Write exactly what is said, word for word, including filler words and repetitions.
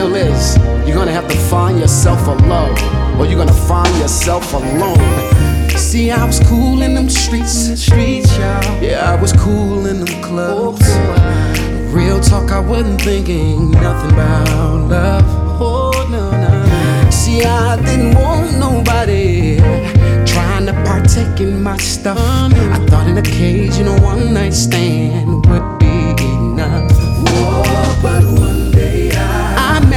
deal is, you're gonna have to find yourself a love, or you're gonna find yourself alone. See, I was cool in them streets, streets, y'all. Yeah, I was cool in them clubs. Oh, real talk, I wasn't thinking nothing about love. Oh, no, no. See, I didn't want nobody trying to partake in my stuff. I thought an occasional one night stand would